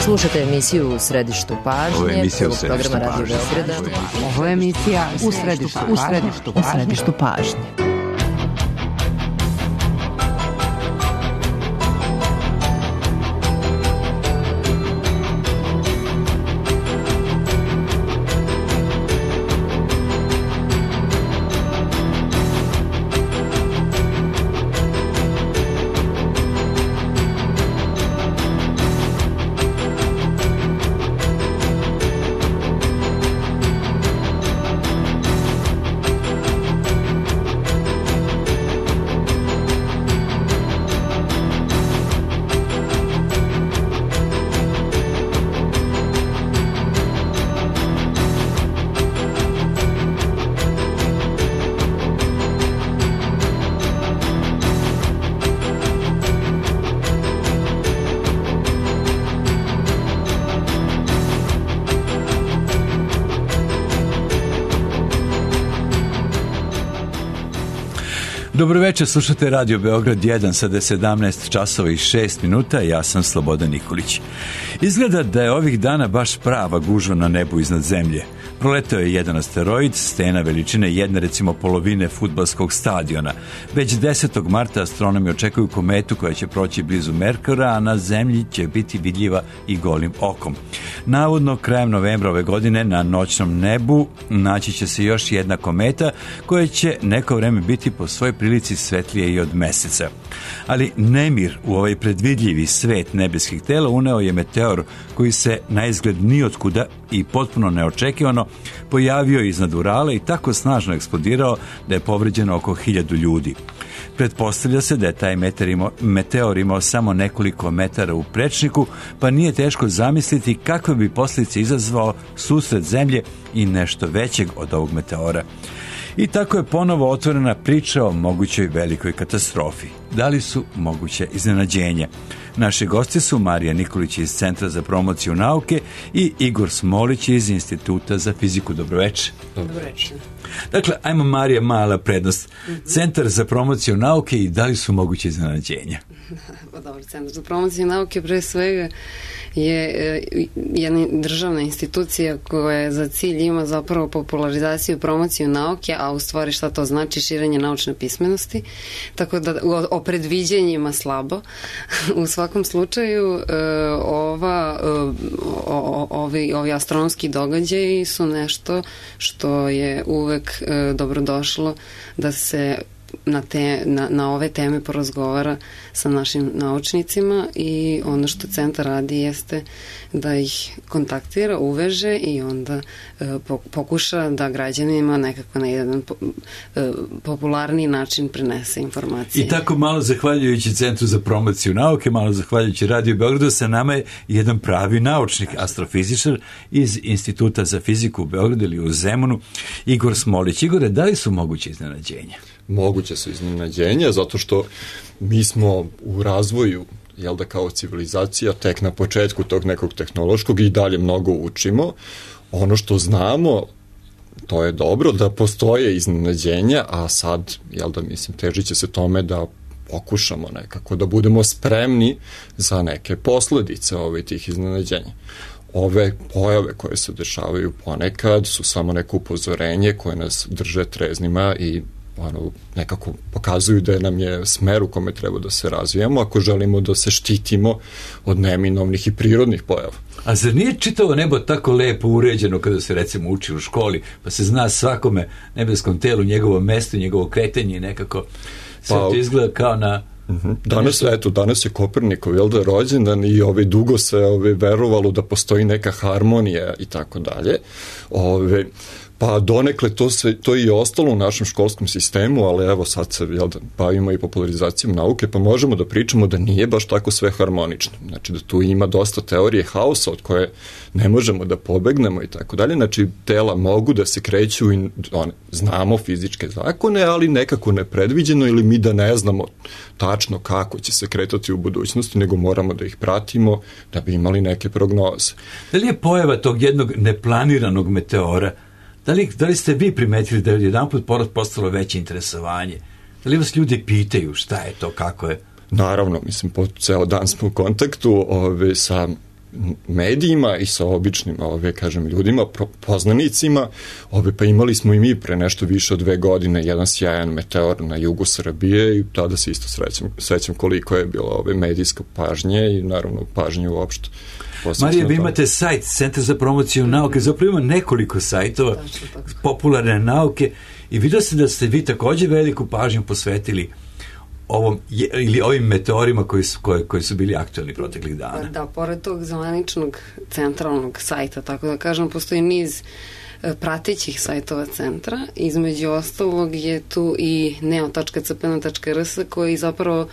Slušate emisiju U središtu pažnje, prvog programa Radio Beograda. Ovo je emisija U središtu pažnje. Dobro večer, slušate Radio Beograd 1, sada je 17 časova i 6 minuta, ja sam Slobodan Nikolić. Izgleda da je ovih dana baš prava gužva na nebu iznad zemlje. Proletao je jedan asteroid, stena veličine jedne recimo polovine fudbalskog stadiona. Već 10. marta astronomi očekuju kometu koja će proći blizu Merkura, a na zemlji će biti vidljiva i golim okom. Navodno, krajem novembra ove godine na noćnom nebu naći će se još jedna kometa koja će neko vreme biti po svojoj prilici svetlije i od meseca. Ali nemir u ovaj predvidljivi svet nebeskih tela uneo je meteor koji se naizgled nijotkuda i potpuno neočekivano pojavio iznad Urala i tako snažno eksplodirao da je povređeno oko 1000 ljudi. Pretpostavlja se da je taj meteor imao samo nekoliko metara u prečniku, pa nije teško zamisliti kakve bi posljedice izazvao susret zemlje i nešto većeg od ovog meteora. I tako je ponovo otvorena priča o mogućoj velikoj katastrofi. Da li su moguće iznenađenja? Naši gosti su Marija Nikolić iz Centra za promociju nauke i Igor Smolić iz Instituta za fiziku. Dobroveče. Dobroveče. Dakle, ajmo Marija, mala prednost. Centar za promociju nauke i da li su moguće iznenađenja? Pa dobro, Centar za promociju nauke pre svega je jedna državna institucija koja za cilj ima zapravo popularizaciju i promociju nauke, a u stvari šta to znači? Širenje naučne pismenosti. Tako da o predviđanjima slabo. U svakom slučaju ovi astronomski događaji su nešto što je uvek dobrodošlo da se na ove teme porazgovara sa našim naučnicima i ono što centar radi jeste da ih kontaktira, uveže i onda pokuša da građanima nekako na jedan popularniji način prenese informacije. I tako malo zahvaljujući Centru za promociju nauke, malo zahvaljujući Radio Beogradu, sa nama je jedan pravi naučnik, astrofizičar iz Instituta za fiziku u Beogradu ili u Zemunu, Igor Smolić. Igore, da li su moguće iznenađenja? Moguće su iznenađenja, zato što mi smo u razvoju, jel da, kao civilizacija, tek na početku tog nekog tehnološkog i dalje mnogo učimo. Ono što znamo, to je dobro, da postoje iznenađenja, a sad, jel da, mislim, težit će se tome da pokušamo nekako da budemo spremni za neke posledice tih iznenađenja. Ove pojave koje se dešavaju ponekad su samo neko upozorenje koje nas drže treznima i nekako pokazuju da nam je smer u kome treba da se razvijamo ako želimo da se štitimo od neminovnih i prirodnih pojava. A zar nije čitavo nebo tako lepo uređeno kada se recimo uči u školi, pa se zna svakome nebeskom telu njegovo mesto, njegovo kretanje i nekako sve to izgleda kao na... Danas je Kopernikov, jel da, rođendan i dugo se verovalo da postoji neka harmonija i tako dalje. Pa donekle to je i ostalo u našem školskom sistemu, ali evo sad se bavimo i popularizacijom nauke, pa možemo da pričamo da nije baš tako sve harmonično. Znači da tu ima dosta teorije haosa od koje ne možemo da pobegnemo i tako dalje. Znači tela mogu da se kreću i znamo fizičke zakone, ali nekako nepredviđeno ili mi da ne znamo tačno kako će se kretati u budućnosti, nego moramo da ih pratimo da bi imali neke prognoze. Da li je pojava tog jednog neplaniranog meteora, da li ste vi primetili da je jedan put postalo veće interesovanje? Da li vas ljudi pitaju šta je to, kako je? Naravno, mislim, po ceo dan smo u kontaktu sa medijima i sa običnim, kažem, ljudima, poznanicima, pa imali smo i mi pre nešto više od 2 godine jedan sjajan meteor na jugu Srbije i tada se isto sećam koliko je bilo medijska pažnje i naravno pažnje uopšte. Marija, vi imate sajt Centar za promociju nauke, zapravo ima nekoliko sajtova popularne nauke i vidio se da ste vi također veliku pažnju posvetili ovim meteorima koji su bili aktualni proteklih dana. Da, pored tog zvaničnog centralnog sajta, tako da kažem, postoji niz pratećih sajtova centra. Između ostalog je tu i neo.cpn.rs koji zapravo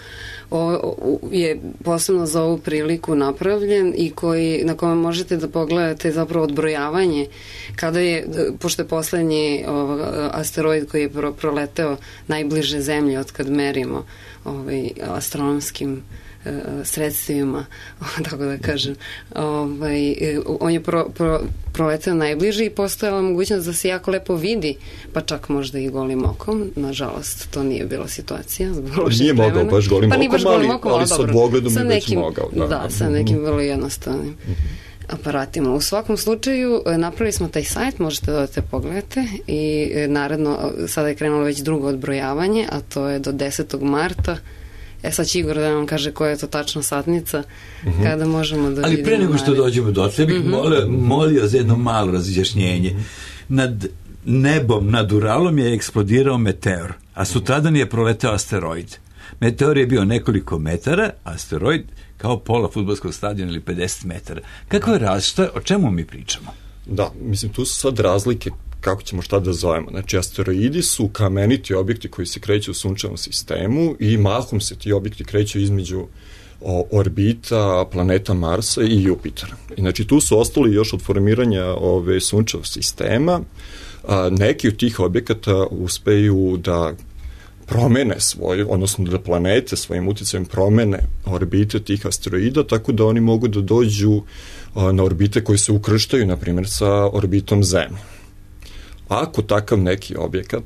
je posebno za ovu priliku napravljen i na kome možete da pogledate zapravo odbrojavanje kada je, pošto je poslednji asteroid koji je proleteo najbliže zemlji od kad merimo astronomskim sredstvima, tako da kažem. On je proleteo najbliže i postojala mogućnost da se jako lepo vidi, pa čak možda i golim okom. Nažalost, to nije bila situacija. Nije mogao baš golim okom, ali sa dvogledom je već mogao. Da, sa nekim vrlo jednostavnim aparatima. U svakom slučaju, napravili smo taj sajt, možete da te pogledate i naredno, sada je krenulo već drugo odbrojavanje, a to je do 10. marta. Sad će Igor da nam kaže koja je to tačna satnica, kada možemo da vidimo. Ali pre nego što dođemo do tle, bih molio za jedno malo razjašnjenje. Nad nebom, nad Uralom je eksplodirao meteor, a sutradan je proleteo asteroid. Meteor je bio nekoliko metara, asteroid kao pola fudbalskog stadiona ili 50 metara. Kako je različito? O čemu mi pričamo? Da, mislim, tu su sad razlike kako ćemo šta da zovemo. Znači, asteroidi su kameniti objekti koji se kreću u sunčevom sistemu i mahom se ti objekti kreću između orbita planeta Marsa i Jupitera. I znači, tu su ostali još od formiranja sunčevog sistema. Neki od tih objekata uspeju da promene odnosno da planete svojim uticajem promene orbite tih asteroida, tako da oni mogu da dođu na orbite koje se ukrštaju, na primjer, sa orbitom Zemlje. Ako takav neki objekat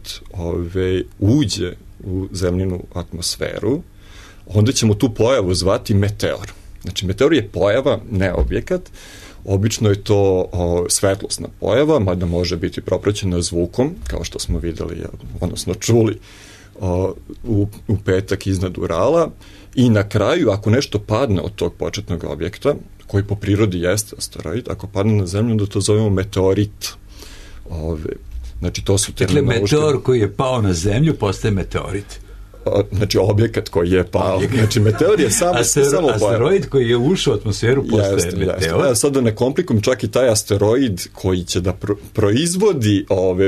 uđe u zemljinu atmosferu, onda ćemo tu pojavu zvati meteor. Znači, meteor je pojava, ne objekat. Obično je to svetlosna pojava, mada može biti propraćena zvukom, kao što smo videli, odnosno čuli u petak iznad Urala. I na kraju, ako nešto padne od tog početnog objekta, koji po prirodi jeste asteroid, ako padne na zemlju, onda to zovemo meteorit. Znači, to su terminološke... Dakle, meteor koji je pao na zemlju postaje meteorit. Znači, objekat koji je pao. Znači, meteor je samo asteroid koji je ušao u atmosferu postaje meteor. Ja, sad da ne komplikujem, čak i taj asteroid koji će da proizvodi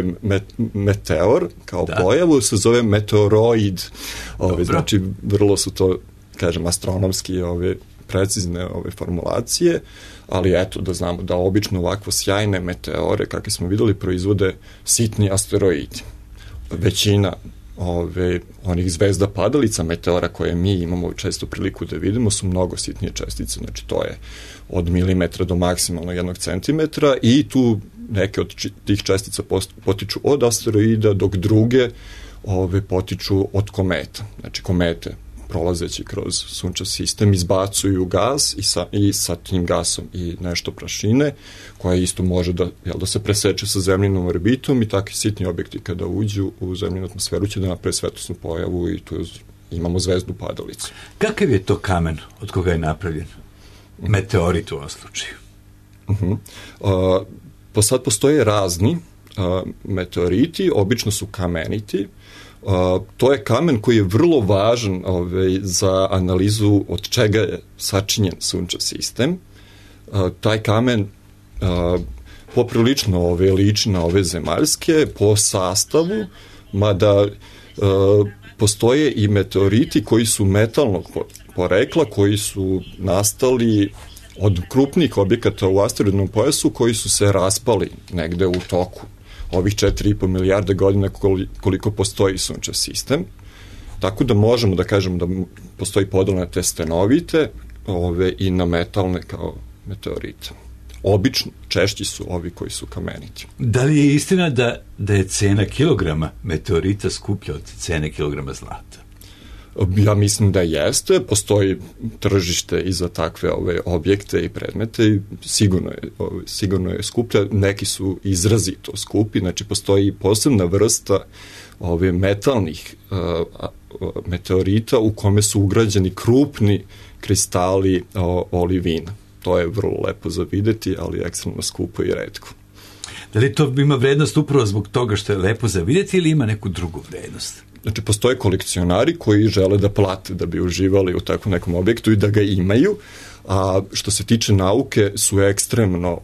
meteor kao pojavu se zove meteoroid. Znači, vrlo su to, kažem, astronomski precizne formulacije, ali eto, da znamo da obično ovakvo sjajne meteore, kakve smo videli, proizvode sitni asteroidi. Većina onih zvezda padalica meteora koje mi imamo često priliku da vidimo su mnogo sitnije čestice, znači to je od milimetra do maksimalno 1 centimetra i tu neke od tih čestica potiču od asteroida, dok druge potiču od kometa. Znači komete prolazeći kroz sunčev sistem izbacuju gas i sa tim gasom i nešto prašine koja isto može da se preseče sa zemljinom orbitom i takvi sitni objekti kada uđu u zemljinu atmosferu će da naprave svetlosnu pojavu i tu imamo zvezdu padalicu. Kakav je to kamen od koga je napravljen meteorit u ovom slučaju? Sad postoje razni meteoriti, obično su kameniti. To je kamen koji je vrlo važan za analizu od čega je sačinjen sunčev sistem. Taj kamen poprilično liči na ove zemaljske po sastavu, mada postoje i meteoriti koji su metalnog porekla, koji su nastali od krupnih objekata u asteroidnom pojasu koji su se raspali negde u toku ovih 4,5 milijarde godina koliko postoji sunčev sistem. Tako da možemo da kažemo da postoji podela na te stenovite i na metalne kao meteorite. Obično češći su ovi koji su kameniti. Da li je istina da je cena kilograma meteorita skuplja od cene kilograma zlata? Ja mislim da jeste, postoji tržište i za takve objekte i predmete i sigurno je skuplja, neki su izrazito skupi, znači postoji posebna vrsta metalnih meteorita u kome su ugrađeni krupni kristali olivina. To je vrlo lepo za videti, ali ekstremno skupo i retko. Da li to ima vrednost upravo zbog toga što je lepo za videti ili ima neku drugu vrednost? Znači, postoje kolekcionari koji žele da plate da bi uživali u takvom nekom objektu i da ga imaju, a što se tiče nauke su ekstremno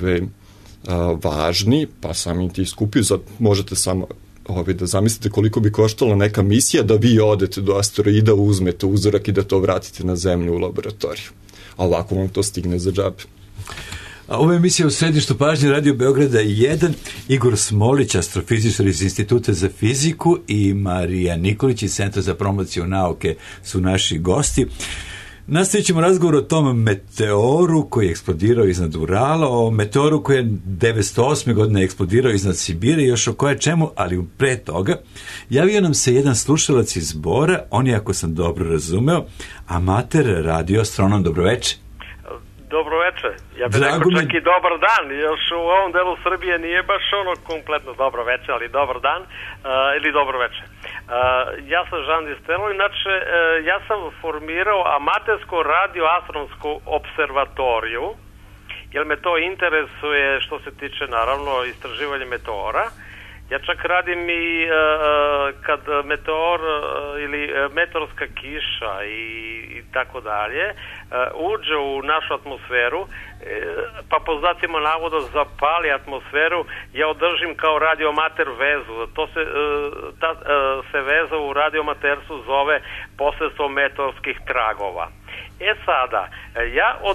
važni, pa sami ti skupi, možete samo da zamislite koliko bi koštala neka misija da vi odete do asteroida, uzmete uzorak i da to vratite na zemlju u laboratoriju. A ovako vam to stigne za džabe. A ova emisija u središtu pažnje Radio Beograda 1, Igor Smolić, astrofizičar iz Instituta za fiziku i Marija Nikolić iz Centra za promociju nauke su naši gosti. Nastavit ćemo razgovor o tom meteoru koji je eksplodirao iznad Urala, o meteoru koji je 1908. godine eksplodirao iznad Sibira i još o koje čemu, ali pre toga javio nam se jedan slušalac iz Bora, on je, ako sam dobro razumeo, amater radioastronom. Dobroveče. Dobroveče. Ja bih rekao čak i dobar dan. Još u ovom delu Srbije nije baš ono kompletno dobro veče, ali dobar dan ili dobro veče. Ja sam Žan Distelo, inače ja sam formirao amatersku radioastronomsku observatoriju, jer me to interesuje što se tiče naravno istraživanja meteora. Ja čak radim i kad meteor ili meteorska kiša i tako dalje uđe u našu atmosferu, pa po znacima navoda zapali atmosferu, ja održim kao radiomater vezu. Ta se veza u radiomaterstvu zove posredstvom meteorskih tragova. Sada, ja od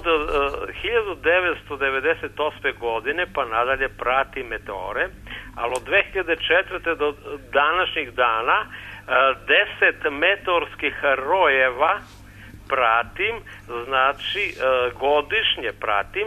1998. godine pa nadalje pratim meteore, ali od 2004. do današnjih dana 10 meteorskih rojeva pratim, znači godišnje pratim,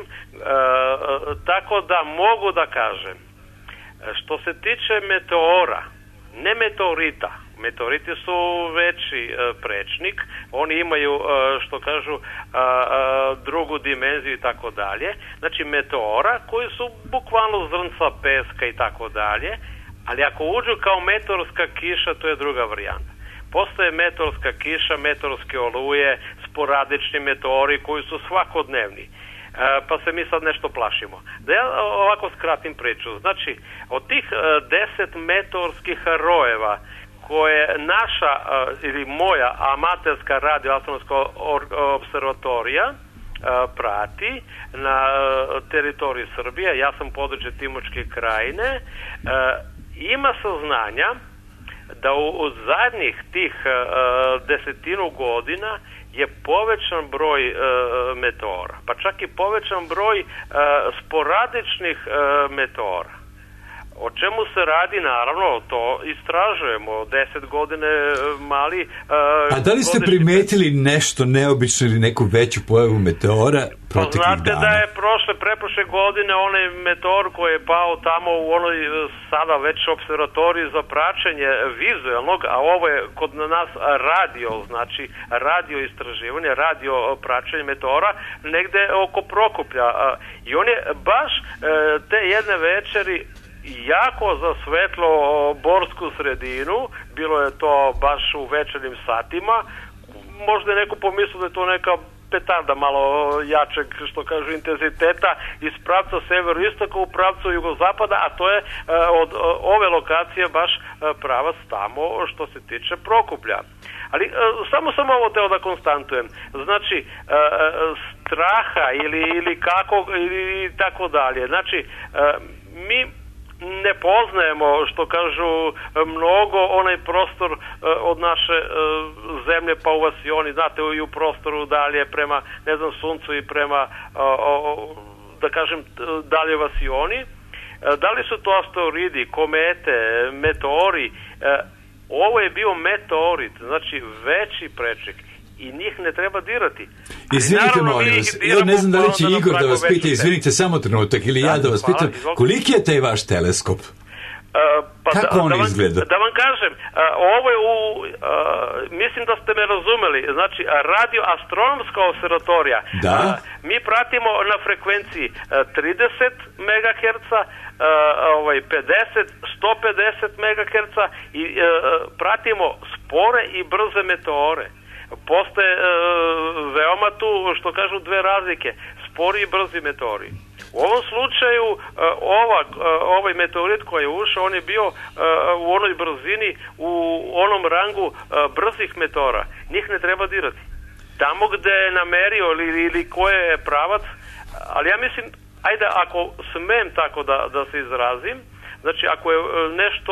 tako da mogu da kažem, što se tiče meteora, ne meteorita, meteoriti su veći prečnik, oni imaju, što kažu, drugu dimenziju i tako dalje, znači meteora koji su bukvalno zrnca peska i tako dalje, ali ako uđu kao meteorska kiša, to je druga varijanta. Postoje meteorska kiša, meteorske oluje, sporadični meteori koji su svakodnevni. Pa se mi sad nešto plašimo. Da ja ovako skratim priču. Znači, od tih 10 meteorskih rojeva koje naša ili moja amaterska radioastronomska observatorija prati na teritoriji Srbije, ja sam područje Timočke krajine, ima saznanja da u zadnjih tih 10 godina je povećan broj meteora, pa čak i povećan broj sporadičnih meteora. O čemu se radi, naravno, to istražujemo. 10 godine mali... A da li ste primetili nešto neobično ili neku veću pojavu meteora proteklih dana? Znate da je preprošle godine onaj meteor koji je pao tamo u onoj sada već observatoriji za praćenje vizualnog, a ovo je kod nas radio, znači radio istraživanje, radio praćenje meteora, negde oko Prokuplja. I on je baš te jedne večeri jako zasvetlo borsku sredinu, bilo je to baš u večernim satima, možda je neko pomislio da je to neka petarda malo jačeg, što kažu, intenziteta iz pravca severoistoka u pravcu jugozapada, a to je od ove lokacije baš pravac tamo što se tiče Prokuplja. Ali samo sam ovo teo da konstantujem. Znači, straha ili kako ili tako dalje. Znači, mi ne poznajemo, što kažu, mnogo onaj prostor od naše zemlje pa u vasioni, znate, i u prostoru dalje prema, ne znam, suncu i prema, da kažem, dalje vasioni. Da li su to asteroidi, komete, meteori? Ovo je bio meteorit, znači veći prečnik. I njih ne treba dirati. Izvinite, molim vas, ja ne znam da li će Igor da vas pita, izvinite samo trenutak, ili ja da vas pitam, koliki je taj vaš teleskop? Kako on izgleda? Da vam kažem, ovo je mislim da ste me razumeli, znači radioastronomska observatorija. Da. Mi pratimo na frekvenciji 30 MHz, 50, 150 MHz i pratimo spore i brze meteore. Postoje veoma tu, što kažu, dve razlike, spori i brzi meteori. U ovom slučaju ovaj meteorit koji je ušao, on je bio u onoj brzini, u onom rangu brzih meteora. Njih ne treba dirati. Tamo gde je namerio ili koje je pravac, ali ja mislim, ajde, ako smem tako da se izrazim, znači ako je nešto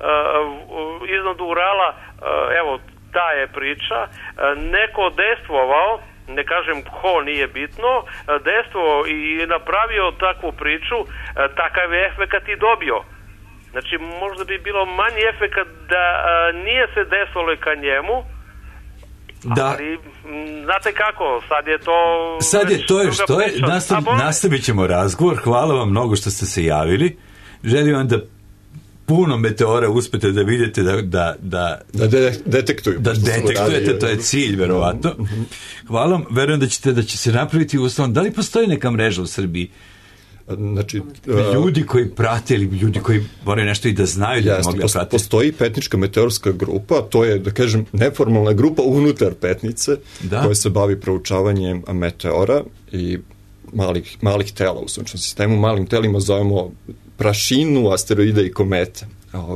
iznad Urala, evo, ta je priča, neko dejstvovao, ne kažem ko, nije bitno, dejstvovao i napravio takvu priču, takav je efekat i dobio. Znači, možda bi bilo manji efekat da nije se desilo ka njemu, da. Ali, znate kako, sad je to... Sad je to što je, nastavit ćemo razgovor, hvala vam mnogo što ste se javili, želim vam da puno meteora uspete da vidite da detektujete, to je cilj verovatno. Hvala vam, verujem da će se napraviti uslovom. Da li postoji neka mreža u Srbiji? Znači, ljudi koji prate ili ljudi koji moraju nešto i da znaju da mogli da prate. Postoji Petnička meteorska grupa, to je, da kažem, neformalna grupa unutar Petnice, koja se bavi proučavanjem meteora i malih tela u sunčnom sistemu. Malim telima zovemo prašinu, asteroide i komete.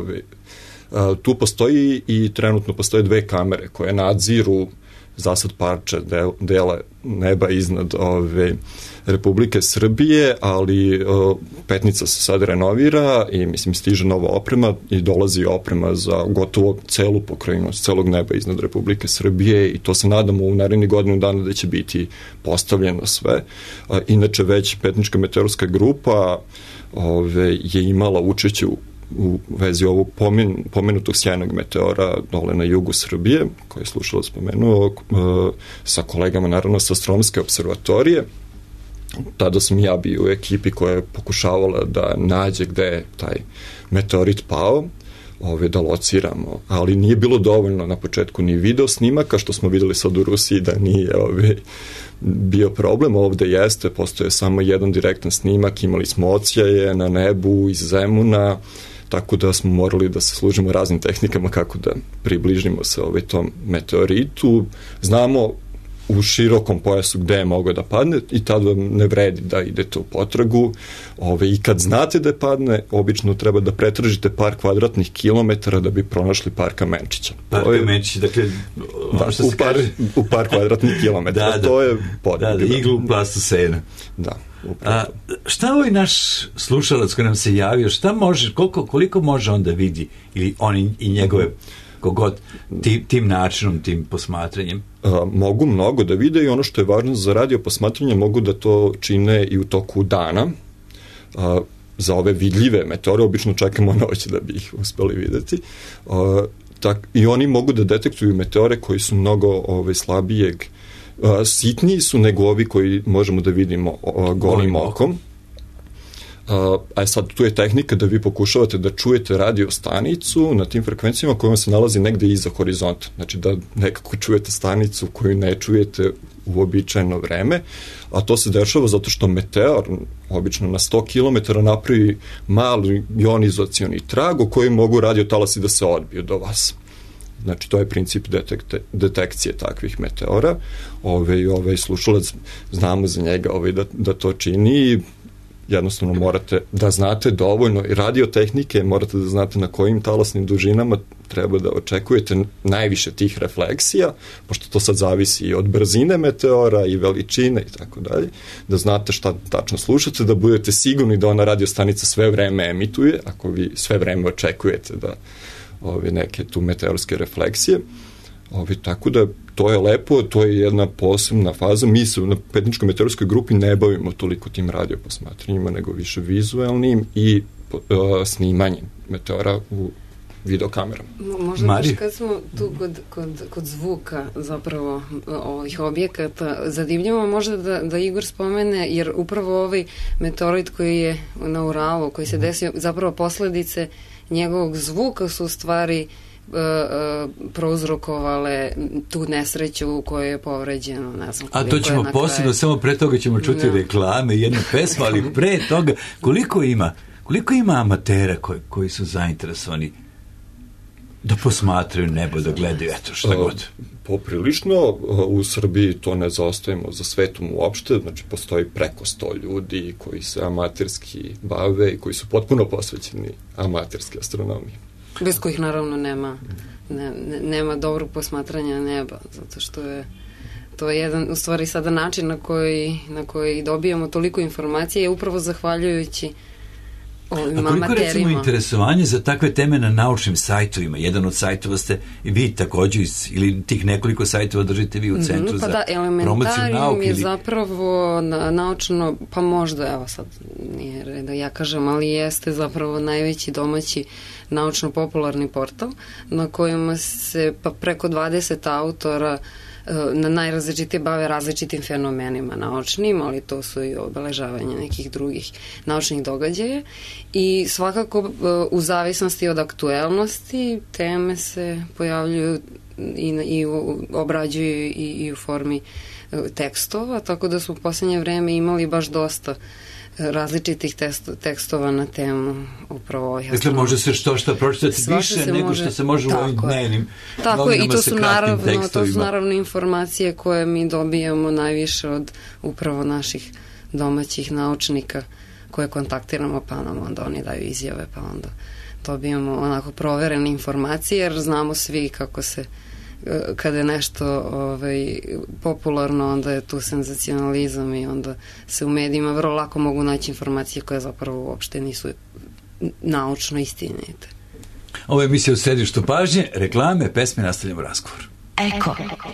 Tu postoji i trenutno postoje dve kamere koje nadziru zasad parče dela neba iznad Republike Srbije, ali Petnica se sad renovira i mislim stiže nova oprema i dolazi oprema za gotovo celu pokrajinu, celog neba iznad Republike Srbije i to se nadamo u narednih godinu dana da će biti postavljeno sve. Inače već Petnička meteorska grupa je imala učešće u vezi ovog pomenutog sjajnog meteora dole na jugu Srbije, koje je slušalo spomenuo, sa kolegama naravno sa astronomske observatorije. Tada sam ja bio u ekipi koja je pokušavala da nađe gde je taj meteorit pao, da lociramo, ali nije bilo dovoljno na početku ni video snimaka, što smo videli sad u Rusiji da nije bio problem. Ovde jeste, postoje samo jedan direktan snimak, imali smo odsjaje na nebu iz Zemuna, tako da smo morali da se služimo raznim tehnikama kako da približimo se tom meteoritu. Znamo u širokom pojasu gde je mogao da padne i tad vam ne vredi da idete u potragu. I kad znate da je padne, obično treba da pretražite par kvadratnih kilometara da bi pronašli par kamenčića. Par kamenčića, dakle, u par kvadratnih kilometara. To je podne. Da, iglu u plastu sena. Da. Šta ovaj naš slušalac koji nam se javio, šta može, koliko može on da vidi, ili on i njegove kogod tim načinom, tim posmatranjem? Mogu mnogo da vide i ono što je važno za radio posmatranje, mogu da to čine i u toku dana. Za ove vidljive meteore obično čekamo noć da bi ih uspeli videti. I oni mogu da detektuju meteore koji su mnogo slabijeg, sitniji su nego ovi koji možemo da vidimo golim okom. A sad tu je tehnika da vi pokušavate da čujete radio stanicu na tim frekvencijama koja se nalazi negde iza horizonta. Znači da nekako čujete stanicu koju ne čujete u običajno vreme, a to se dešava zato što meteor obično na 100 km napravi mali ionizacioni trag u kojem mogu radiotalasi da se odbiju do vas. Znači, to je princip detekcije takvih meteora. Ovaj slušalac, znamo za njega da to čini. Jednostavno morate da znate dovoljno i radiotehnike, morate da znate na kojim talasnim dužinama treba da očekujete najviše tih refleksija, pošto to sad zavisi i od brzine meteora i veličine i tako dalje, da znate šta tačno slušate, da budete sigurni da ona radiostanica sve vreme emituje, ako vi sve vreme očekujete da neke tu meteorske refleksije. Tako da to je lepo, to je jedna posebna faza. Mi se na Petničkoj meteorskoj grupi ne bavimo toliko tim radioposmatranjima, nego više vizuelnim i snimanjem meteora u videokamerama. Možda baš kad smo tu kod zvuka zapravo ovih objekata, zadivljamo možda da Igor spomene, jer upravo ovaj meteorit koji je na Uralu, koji se desio, zapravo posledice njegovog zvuka su u stvari prouzrokovale tu nesreću u kojoj je povređeno, ne znam. A to ćemo posebno, samo pre toga ćemo čuti reklame, jednu pesmu, ali pre toga, koliko ima amatera koji su zainteresovani da posmatraju nebo, da gledaju, eto šta god? Poprilično, u Srbiji to ne zaostajemo za svetom uopšte, znači postoji preko 100 ljudi koji se amaterski bave i koji su potpuno posvećeni amaterske astronomiji. Bez kojih naravno nema dobrog posmatranja neba, zato što je to jedan, u stvari sada način na koji dobijamo toliko informacije je upravo zahvaljujući ovim amaterima. A koliko recimo interesovanje za takve teme na naučnim sajtovima? Jedan od sajtova ste vi također, ili tih nekoliko sajtova držite vi u Centru za promociju nauke? Je zapravo naučno, pa možda, evo sad nije red da ja kažem, ali jeste zapravo najveći domaći naučno-popularni portal na kojima se pa preko 20 autora na najrazličitije bave različitim fenomenima naučnim, ali to su i obeležavanje nekih drugih naučnih događaja i svakako u zavisnosti od aktuelnosti teme se pojavljuju i obrađuju i u formi tekstova, tako da smo u poslednje vreme imali baš dosta različitih tekstova na temu upravo ovih astronomija. Dakle, može se što pročitati više nego što se može u ovim dnevnim novinama sa kratkim tekstovima. To su naravno informacije koje mi dobijamo najviše od upravo naših domaćih naučnika koje kontaktiramo, pa nam onda oni daju izjave, pa onda dobijamo onako proverene informacije, jer znamo svi kako se kada je nešto popularno, onda je tu senzacionalizam i onda se u medijima vrlo lako mogu naći informacije koje zapravo uopšte nisu naučno istinite. Ovo je emisija u središtu pažnje, reklame, pesme, nastavljamo razgovor. Eko.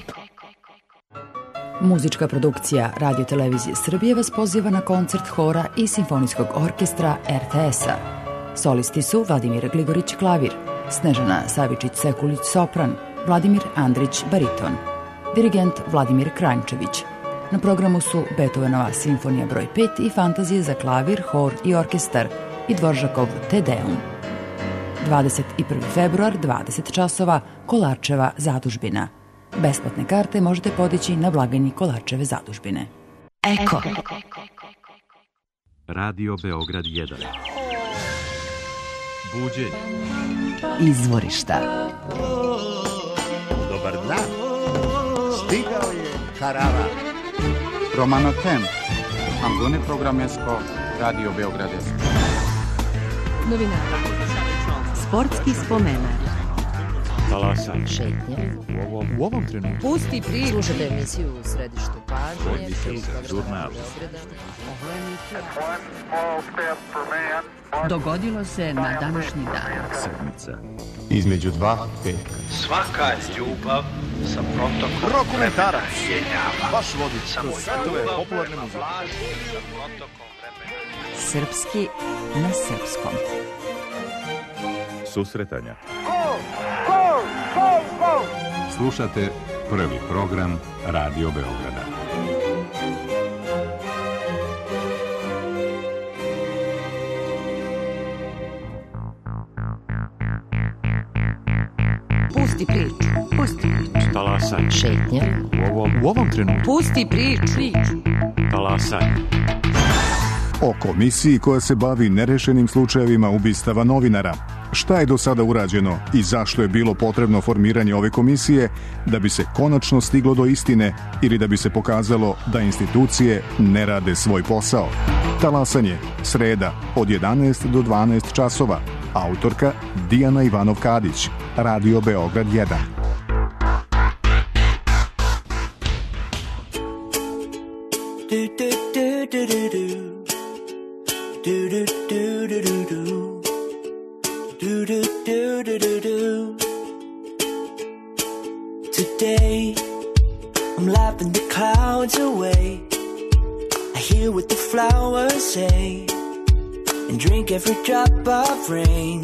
Muzička produkcija Radio Televizije Srbije vas poziva na koncert hora i simfonijskog orkestra RTS-a. Solisti su Vladimir Gligorić klavir, Snežana Savičić-Sekulić sopran, Vladimir Andrić bariton, dirigent Vladimir Kranjčević. Na programu su Beethovenova simfonija broj 5 i fantazije za klavir, hor i orkestar i Dvoržakov Te Deum. 21. februar, 20 časova, Kolarčeva zadužbina. Besplatne karte možete podići na blagajni Kolarčeve zadužbine. Eko. Radio Beograd 1. Buđenje. Izvorišta. Dobar dan. Stigao je Karava. Romano Tem. Ambune Programesko. Radio Beograd 1. Novinara. Sportski spomenar. Talasan. Šetnje. U ovom trenutku. Pusti priču. Slušajte emisiju u središtu pažnje. Žurnal. Dogodilo se na današnji dan. Sedmica. Između dva petka. Svaka ljubav sa protokom Dokumentarac. Vaš vodič samo kroz svetove popularne muzike. sa protokom vremena. Srpski na srpskom. Susretanja. Slušate prvi program Radio Beograda. Pusti priču. Pusti priču. Talasan. Šetnje. U ovom trenutku. Pusti priču. Talasan. O komisiji koja se bavi nerešenim slučajevima ubistava novinara. Šta je do sada urađeno i zašto je bilo potrebno formiranje ove komisije da bi se konačno stiglo do istine ili da bi se pokazalo da institucije ne rade svoj posao? Talasanje, sreda, od 11 do 12 časova. Autorka Dijana Ivanov-Kadić, Radio Beograd 1. Today, I'm laughing the clouds away. I hear what the flowers say and drink every drop of rain.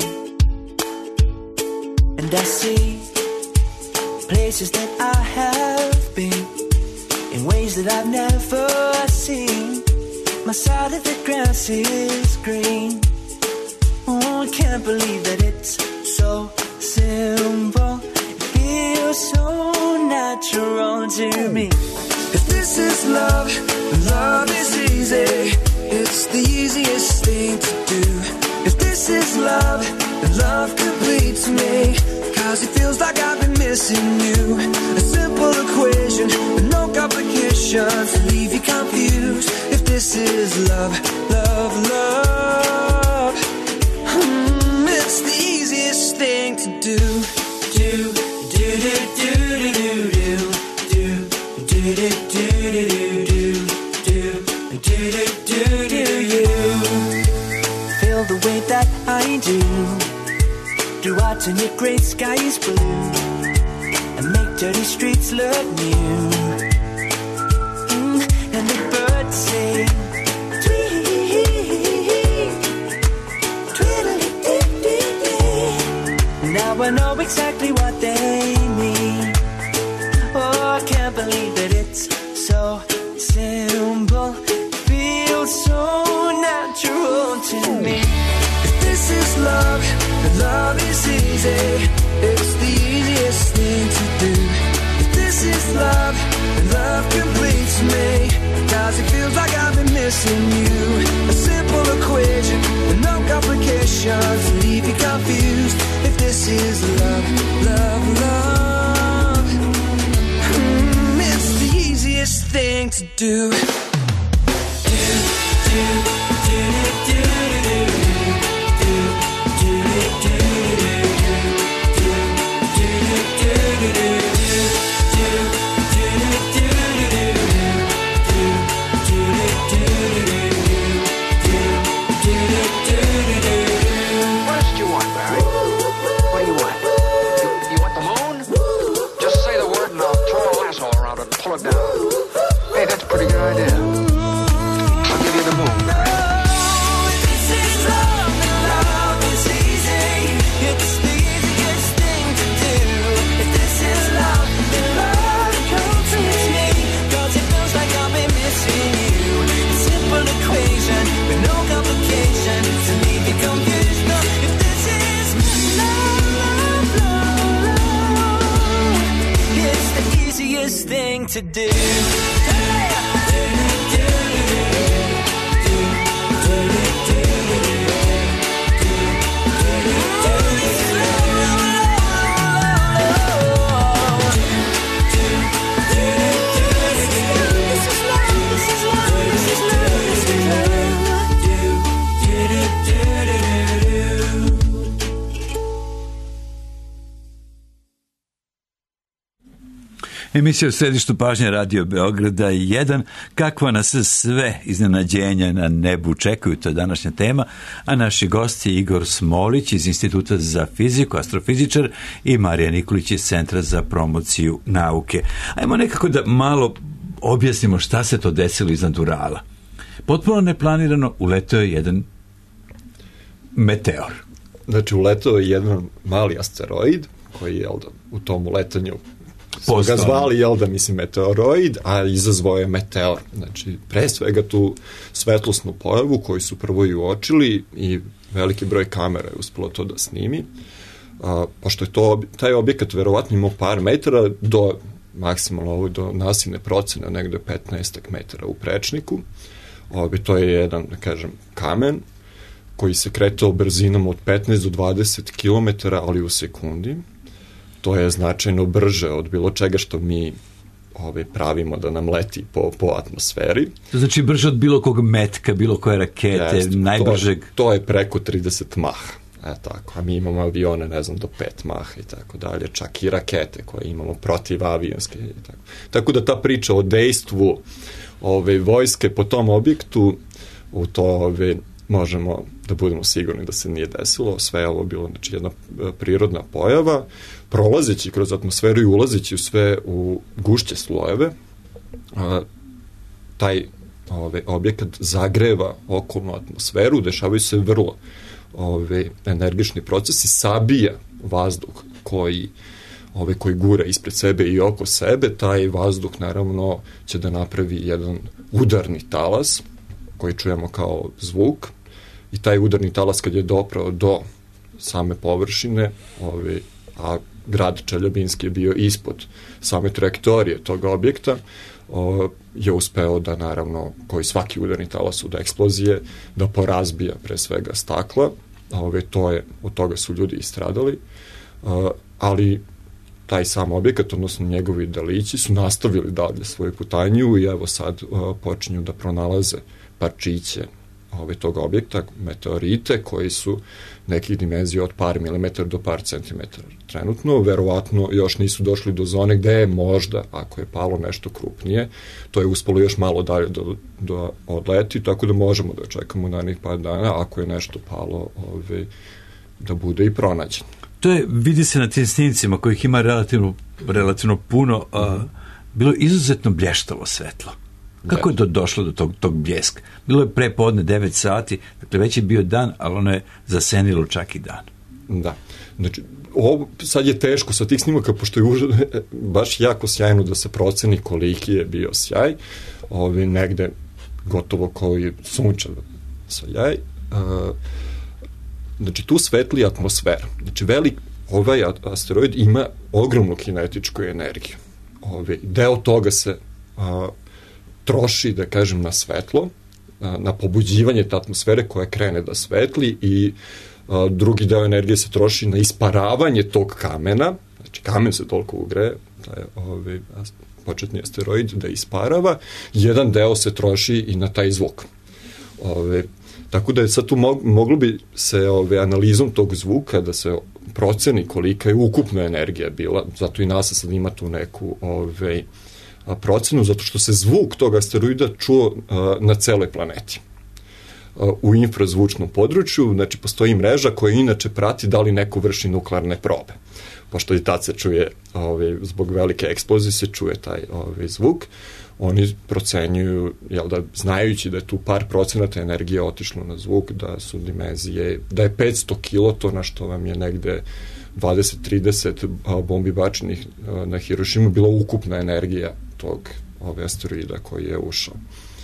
And I see places that I have been in ways that I've never seen. My side of the grass is green. Oh, I can't believe that it's so simple. It feels so natural to me. If this is love, love is easy. It's the easiest thing to do. If this is love, love completes me. Cause it feels like I've been missing you. A simple equation with no complications to leave you confused. If this is love, love, love, it's the easiest thing to do. Do, do, do, do, do, do, do, do, do, do, do, do, do, you feel the way that I do? Do I turn your gray skies blue and make dirty streets look new? And the birds sing tweet, tweedledee. Now I know exactly what they mean. Oh, I can't believe that it's so simple. Feels so natural to me. If this is love, love is easy. It's the easiest thing to do. If this is love, love completes me. Cause it feels like I've been missing you. A simple equation with no complications to leave you confused. If this is love, love, love, it's the easiest thing to do. Do, do, do, do, do, do, do, do, pull it down. Hey, that's a pretty good idea. I'll give you the moon. This is love, and love is easy. It's the easiest thing to do. If this is love, then love completes me. Cause it feels like I've been missing you. A simple equation with no complication to leave you confused. No, if this is love, love, love, it's the easiest thing to do. Emisija u središtu pažnje Radio Beograda 1. Kakva nas sve iznenađenja na nebu čekaju, to je današnja tema, a naši gosti Igor Smolić iz Instituta za fiziku, astrofizičar, i Marija Nikolić iz Centra za promociju nauke. Ajmo nekako da malo objasnimo šta se to desilo iznad Urala. Potpuno neplanirano uleteo je jedan meteor. Znači, uleteo je jedan mali asteroid koji je u tom uletanju smo ga zvali, meteoroid, a izazvao je meteor. Znači, pre svega tu svetlosnu pojavu koju su prvo i uočili i veliki broj kamera je uspelo to da snimi. Pošto je taj objekat verovatno imao par metara do maksimalno do nasilne procene, negde 15 metara u prečniku. To je jedan, da kažem, kamen koji se kretao brzinom od 15 do 20 km, ali u sekundi. To je značajno brže od bilo čega što mi pravimo da nam leti po atmosferi. To znači brže od bilo kog metka, bilo koje rakete, najbržeg? To je preko 30 maha. Tako. A mi imamo avione, ne znam, do 5 maha i tako dalje, čak i rakete koje imamo protivavionske. Tako da ta priča o dejstvu vojske po tom objektu, u to možemo da budemo sigurni da se nije desilo. Sve je ovo bilo, znači, jedna prirodna pojava, prolazeći kroz atmosferu i ulazeći u gušće slojeve. Taj objekat zagreva okolnu atmosferu, dešavaju se vrlo energični procesi, sabija vazduh koji gura ispred sebe i oko sebe. Taj vazduh naravno će da napravi jedan udarni talas koji čujemo kao zvuk i taj udarni talas kad je doprao do same površine, a grad Čeljabinski je bio ispod same trajektorije tog objekta, je uspeo da, naravno, koji svaki udarni talas od eksplozije, da porazbija pre svega stakla. Od toga su ljudi istradali, ali taj sam objekat, odnosno njegovi delići, su nastavili dalje svoju putanju i evo sad počinju da pronalaze parčiće tog objekta, meteorite, koji su nekih dimenzija od par milimetara do par centimetara. Trenutno, verovatno, još nisu došli do zone gde je možda, ako je palo nešto krupnije, to je uspelo još malo dalje da odleti, tako da možemo da očekamo narednih par dana, ako je nešto palo, da bude i pronađeno. To je, vidi se na tim snimcima kojih ima relativno puno, bilo izuzetno blještavo svetlo. Kako je to došlo do tog bljeska? Bilo je pre podne 9 sati, dakle već je bio dan, ali ono je zasenilo čak i dan. Da. Znači, sad je teško sa tih snimaka, pošto je baš jako sjajno da se proceni koliki je bio sjaj, negde gotovo kao i sunčev sjaj. Znači, tu svetli atmosfera. Znači, ovaj asteroid ima ogromnu kinetičku energiju. Deo toga se troši, da kažem, na svetlo, na pobuđivanje te atmosfere koja krene da svetli, i drugi deo energije se troši na isparavanje tog kamena. Znači, kamen se toliko ugreje, taj početni asteroid, da isparava. Jedan deo se troši i na taj zvuk. Tako da je sad tu moglo bi se analizom tog zvuka da se proceni kolika je ukupna energija bila, zato i NASA sad ima tu neku procenu, zato što se zvuk tog asteroida čuo na celoj planeti. U infrazvučnom području, znači, postoji mreža koja inače prati da li neko vrši nuklearne probe. Pošto i tad se čuje, zbog velike eksplozije se čuje taj zvuk, oni procenjuju, znajući da je tu par procenata energije otišlo na zvuk, da su dimenzije, da je 500 kilotona, što vam je negde 20-30 bombi bačenih na Hirošimu, bila ukupna energija tog asteroida koji je ušao.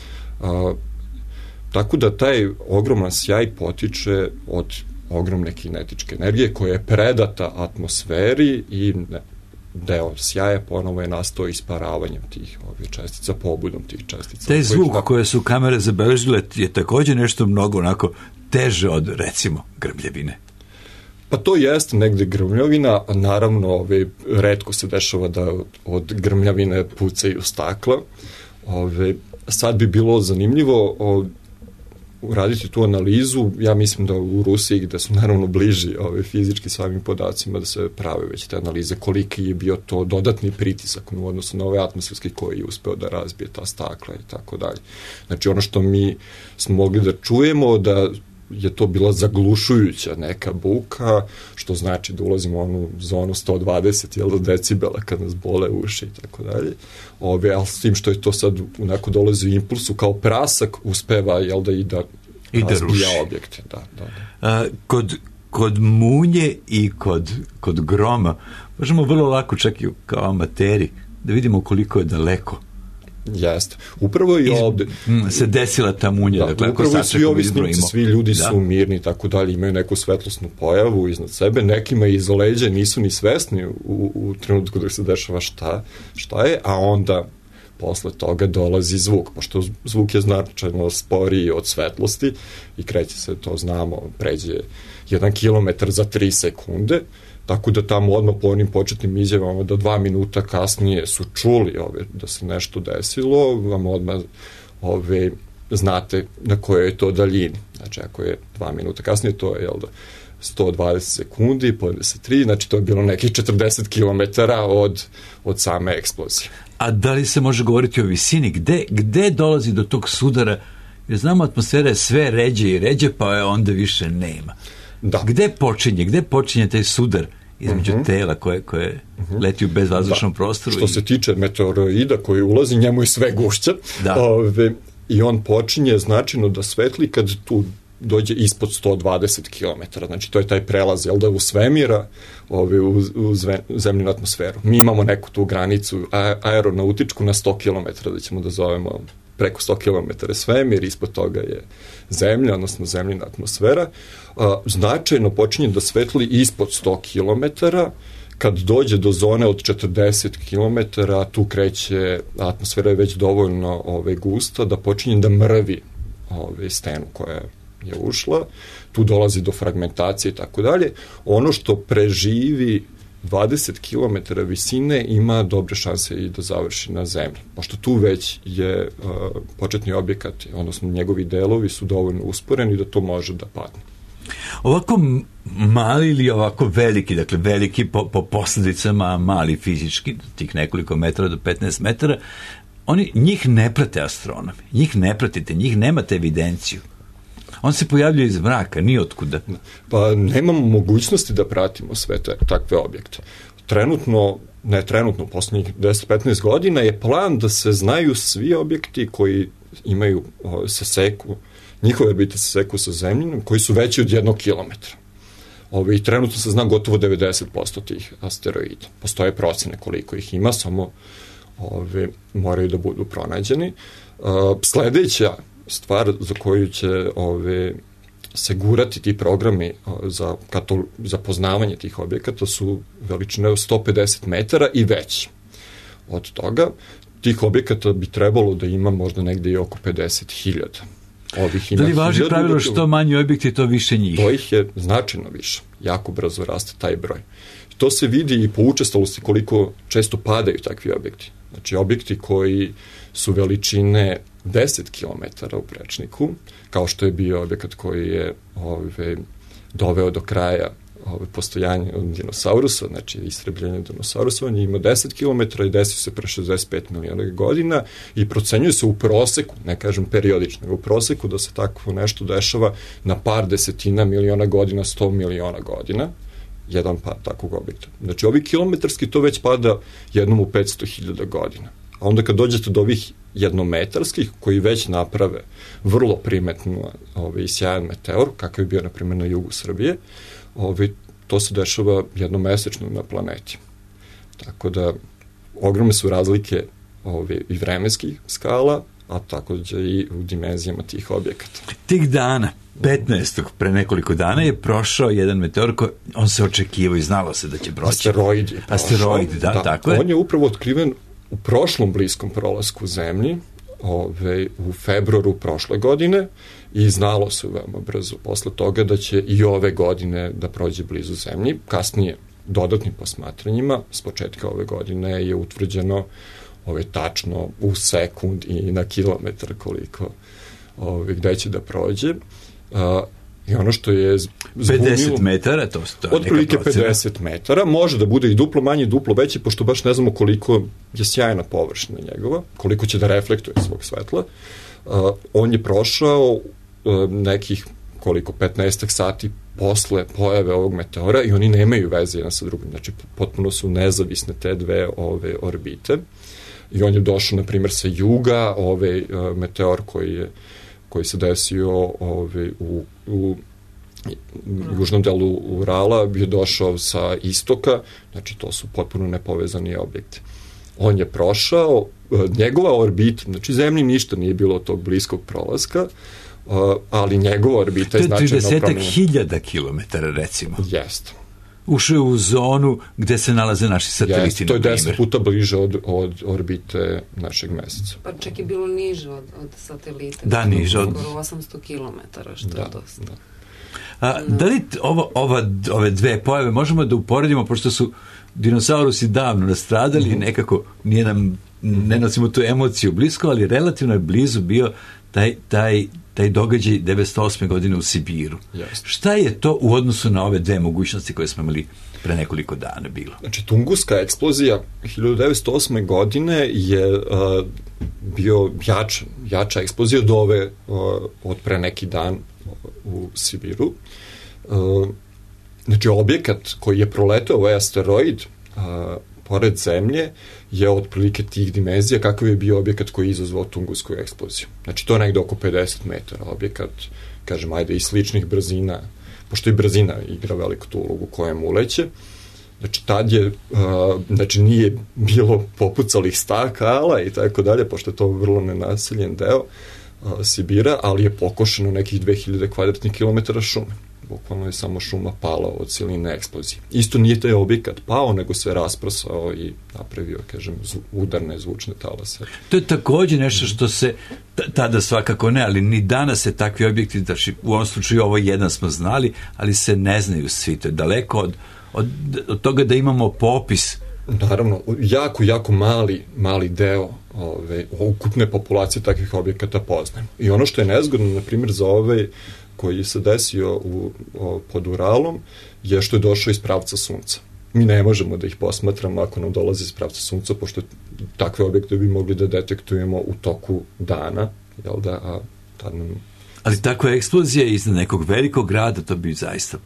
Tako da taj ogroman sjaj potiče od ogromne kinetičke energije koja je predata atmosferi, i deo sjaja ponovo je nastao isparavanjem tih čestica, pobudom tih čestica. Taj zvuk koje su kamere zabeležile je također nešto mnogo onako teže od, recimo, grmljavine. Pa to jeste negde grmljavina, a naravno retko se dešava da od grmljavine pucaju stakla. Sad bi bilo zanimljivo uraditi tu analizu. Ja mislim da u Rusiji, gde su naravno bliži fizički samim podacima, da se prave već te analize, koliki je bio to dodatni pritisak u odnosu na ove atmosferske koji je uspeo da razbije ta stakla i tako dalje. Znači, ono što mi smo mogli da čujemo, da je to bila zaglušujuća neka buka, što znači da ulazimo u onu zonu 120 decibela kad nas bole uši i tako dalje. Ali s tim što je to sad onako dolazi u impulsu kao prasak, uspeva i da razbija objekte. Da. Kod munje i kod groma možemo vrlo lako, čak i kao amateri, da vidimo koliko je daleko. Jeste. Upravo i ovde se desila ta munja. Dakle, upravo i svi ovi snimci, svi ljudi su mirni i tako dalje, imaju neku svetlosnu pojavu iznad sebe, nekima iza leđa nisu ni svesni u trenutku dok se dešava šta je, a onda posle toga dolazi zvuk, pošto zvuk je značajno sporiji od svetlosti i kreće se, to znamo, pređe 1 kilometar za 3 sekunde, tako da tamo odmah po onim početnim izjavama da 2 minuta kasnije su čuli da se nešto desilo, vam odmah znate na kojoj je to daljini. Znači, ako je 2 minuta kasnije, to je 120 sekundi, po 23, znači to je bilo nekih 40 kilometara od same eksplozije. A da li se može govoriti o visini? Gde dolazi do tog sudara? Jer znamo, atmosfera je sve ređe i ređe, pa je onda više nema. Da. Gde počinje taj sudar između tela koje leti u bezvazdušnom prostoru? Što se tiče meteoroida koji ulazi, njemu je sve gušće. I on počinje značajno da svetli kad tu dođe ispod 120 km. Znači, to je taj prelaz, u svemira u zemljinu atmosferu. Mi imamo neku tu granicu aeronautičku na 100 km, da ćemo da zovemo preko 100 km svemir, ispod toga je zemlja, odnosno zemljina atmosfera, značajno počinje da svetli ispod 100 km. Kad dođe do zone od 40 km, tu kreće, atmosfera je već dovoljno gusta da počinje da mrvi stenu koja je ušla, tu dolazi do fragmentacije i tako dalje. Ono što preživi 20 km visine ima dobre šanse i da završi na zemlji. Pošto tu već je početni objekat, odnosno njegovi delovi su dovoljno usporeni da to može da padne. Ovako mali ili ovako veliki, dakle veliki po posljedicama, mali fizički, tih nekoliko metara do 15 metara, njih ne prate astronomi, njih ne pratite, njih nemate evidenciju. On se pojavljuje iz mraka, ni otkuda. Pa nemamo mogućnosti da pratimo sve takve objekte. Trenutno, poslednjih 10-15 godina je plan da se znaju svi objekti koji imaju njihove orbite se seku sa zemljinom, koji su veći od 1 kilometra. I trenutno se zna gotovo 90% tih asteroida. Postoje procene koliko ih ima, samo moraju da budu pronađeni. Sledeća stvar za koju će se gurati ti programi za poznavanje tih objekata su veličine 150 metara i veći. Od toga, tih objekata bi trebalo da ima možda negde i oko 50.000. Da li važi pravilo što manji objekti, to više njih? To ih je značajno više. Jako brzo raste taj broj. To se vidi i po učestalosti koliko često padaju takvi objekti. Znači, objekti koji su veličine 10 km u prečniku, kao što je bio objekat koji je doveo do kraja postojanje dinosaurusa, znači istrebljenje dinosaurusa, on je imao 10 km i desio se pre 65 miliona godina i procenjuje se u proseku, ne kažem periodično, nego u proseku da se tako nešto dešava na par desetina miliona godina, 100 miliona godina, jedan pad takvog objekta. Znači, ovi kilometarski to već pada jednom u 500.000 godina. A onda kad dođete do ovih jednometarskih, koji već naprave vrlo primetno i sjajan meteor, kakav je bio, na primjer, na jugu Srbije, to se dešava jednomesečno na planeti. Tako da, ogromne su razlike i vremenskih skala, a takođe i u dimenzijama tih objekata. Tih dana, 15. pre nekoliko dana je prošao jedan meteor on se očekivao i znalo se da će proći. Asteroid, da, tako je. On je upravo otkriven u prošlom bliskom prolasku Zemlji, u februaru prošle godine, i znalo se veoma brzo posle toga da će i ove godine da prođe blizu Zemlji. Kasnije, dodatnim posmatranjima, s početka ove godine je utvrđeno tačno u sekund i na kilometar koliko gde će da prođe. I ono što je zbunilo... 50 metara, to je otprilike 50 metara, može da bude i duplo manji, duplo veći, pošto baš ne znamo koliko je sjajna površina njegova, koliko će da reflektuje svog svetla. On je prošao nekih 15 sati posle pojave ovog meteora i oni nemaju veze jedan sa drugim. Znači, potpuno su nezavisne te dve orbite. I on je došao, na primjer, sa juga, meteor koji se desio u južnom delu Urala, je došao sa istoka, znači to su potpuno nepovezani objekti. On je prošao, njegova orbita, znači Zemlji ništa nije bilo od tog bliskog prolaska, ali njegova orbita je značajno promenjena. To je 30.000 kilometara, recimo. Jeste. Ušao je u zonu gde se nalaze naši sateliti, to je 10 puta bliže od orbite našeg meseca. Pa čak je bilo niže od satelita. Da, niže od... 800 kilometara, što je dosta. Da li ove dve pojave možemo da uporedimo, pošto su dinosaurusi davno nastradali, nekako ne nosimo tu emociju blisko, ali relativno je blizu bio taj događaj 1908. godine u Sibiru. Šta je to u odnosu na ove dve mogućnosti koje smo imali pre nekoliko dana bilo? Znači, Tunguska eksplozija 1908. godine je bio jača eksplozija od ove od pre neki dan u Sibiru. Znači, objekat koji je proletao ovaj asteroid pored Zemlje je otprilike tih dimenzija kakav je bio objekat koji je izazvao Tungusku eksploziju. Znači, to je negde oko 50 metara objekat, kažem, ajde, i sličnih brzina, pošto i brzina igra veliku tu ulogu kojem uleće. Znači, tad je, znači, nije bilo popucalih stakala i tako dalje, pošto je to vrlo nenaseljen deo Sibira, ali je pokošeno nekih 2000 kvadratnih kilometara šume. Bukvalno je samo šuma pala od siline eksplozije. Isto nije taj objekat pao, nego se rasprasao i napravio, kažem, udarne zvučne talase. To je također nešto što se, tada svakako ne, ali ni danas se takvi objekti, znači u ovom slučaju ovo jedan smo znali, ali se ne znaju svi. To je daleko od toga da imamo popis. Naravno, jako mali deo ukupne populacije takvih objekata poznajemo. I ono što je nezgodno, na primjer, za koji se desio pod Uralom, je što je došao iz pravca sunca. Mi ne možemo da ih posmatramo ako nam dolazi iz pravca sunca, pošto takve objekte bi mogli da detektujemo u toku dana, jel da, a tad nam... Ali takva eksplozija iznad nekog velikog grada, to bi zaista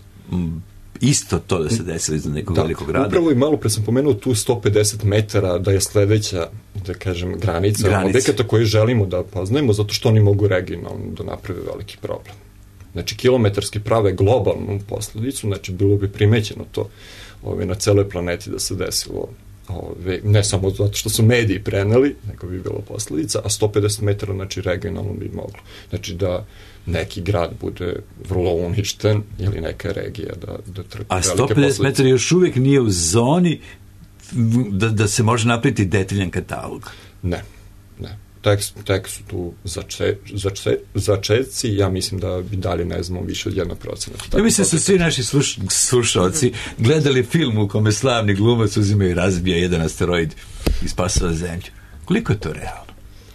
isto to da se desilo iznad nekog velikog grada. Upravo i malo pre sam pomenuo tu 150 metara da je sledeća, da kažem, granica objekata koje želimo da poznajemo, zato što oni mogu regionalno da naprave veliki problem. Znači, kilometarski prave globalnu posledicu, znači, bilo bi primećeno to na celoj planeti da se desilo, ne samo zato što su mediji preneli, nego bi bilo posledica, a 150 metara, znači, regionalno bi moglo. Znači, da neki grad bude vrlo uništen ili neka regija da trpi velike posledice. A 150 metara još uvijek nije u zoni da se može napraviti detaljan katalog? Ne. Tek su tu začetci, ja mislim da bi dalje ne znamo više od 1%. Ja mislim da su svi naši slušalci gledali film u kome slavni glumac uzima i razbija jedan asteroid i spasava zemlju. Koliko je to realno?